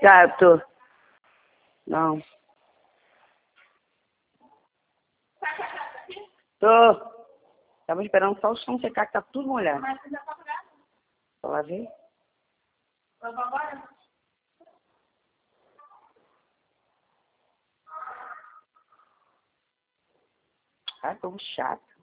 Tá, eu tô. Não. Tô. Tava esperando só o chão secar, que tá tudo molhado. Mas você já tá molhado? Só lavei. Vamos agora? Ai, como chato.